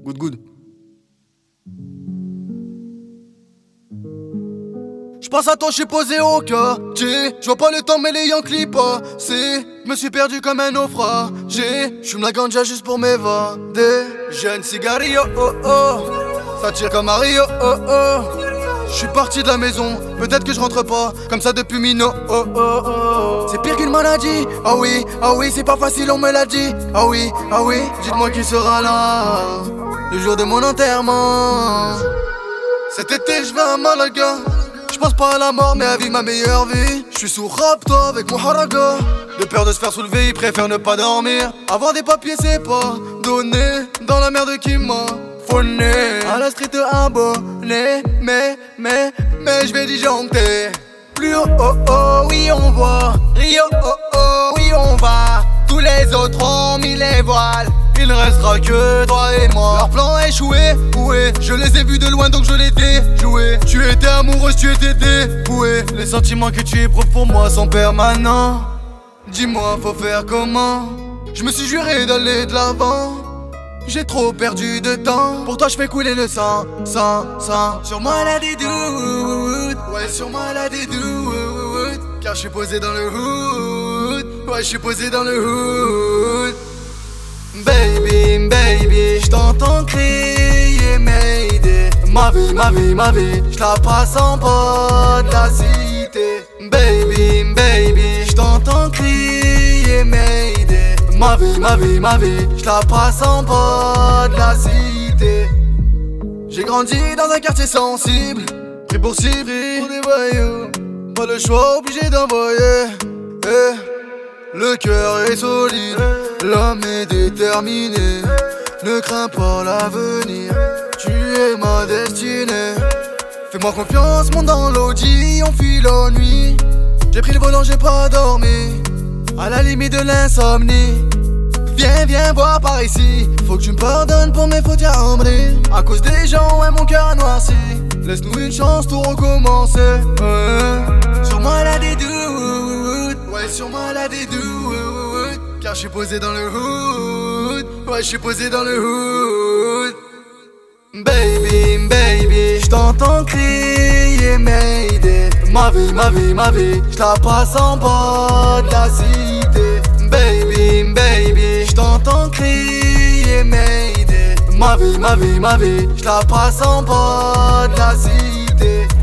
Good, good. J'pense à toi, j'suis posé au quartier. J'vois pas le temps, mais les Yankees passent. Me suis perdu comme un naufragé. J'fume la ganja juste pour m'évader. J'ai une cigarillo, oh oh. Ça tire comme Mario, oh oh. J'suis parti de la maison, peut-être que je rentre pas. Comme ça depuis Mino, oh oh oh. C'est pire qu'une maladie, ah oui, c'est pas facile, on me l'a dit. Ah oui, dites-moi qui sera là le jour de mon enterrement. Cet été je vais à Malaga. J'pense pas à la mort mais à vivre ma meilleure vie. J'suis sous rapto avec mon haraga. De peur de se faire soulever, il préfère ne pas dormir. Avoir des papiers c'est pas donné. Dans la merde qui m'a fauné. À la street abonné. Mais j'vais disjoncter. Plus haut, oh oh, oui on voit. Rio, oh oh, oui on va. Tous les autres ont mis les voiles. Il ne restera que toi et moi. Leur plan a échoué, ouais. Je les ai vus de loin donc je l'ai déjoué. Tu étais amoureuse, tu étais dévouée. Les sentiments que tu éprouves pour moi sont permanents. Dis-moi, faut faire comment? Je me suis juré d'aller de l'avant. J'ai trop perdu de temps. Pour toi je fais couler le sang. Sur moi elle a des doutes. Ouais, sur moi elle a des doutes. Car je suis posé dans le hood. Ouais, je suis posé dans le hood. Baby, j't'entends crier Mayday. Ma vie, j'la passe en bas de la cité. Baby, j't'entends crier Mayday. Ma vie, j'la passe en bas de la cité. J'ai grandi dans un quartier sensible, pris pour cible pour des voyous. Pas le choix, obligé d'envoyer. Le cœur est solide, l'homme est déterminé. Ne crains pas l'avenir, tu es ma destinée. Fais-moi confiance, monte dans l'audi, on fuit la nuit. J'ai pris le volant, j'ai pas dormi, à la limite de l'insomnie. Viens voir par ici, faut que tu me pardonnes pour mes fautes ambrées. À cause des gens, ouais mon cœur noirci. Laisse-nous une chance, tout recommencer. Sur moi elle a des doutes. Ouais, sur moi elle a des doutes. Car je suis posé dans le hood. Ouais, je suis posé dans le hood. Baby, j't'entends crier Mayday. Ma vie, j'la passe en bas de la cité. Baby, j't'entends crier Mayday. Ma vie, j'la passe en bas de la cité.